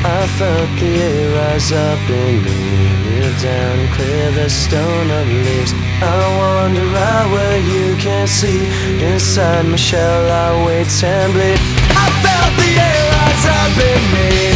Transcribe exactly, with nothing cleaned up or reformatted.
I felt the air rise up in me, kneel down and clear the stone of leaves. I wander out where you can't see, inside my shell I wait and bleed. I felt the air rise up in me.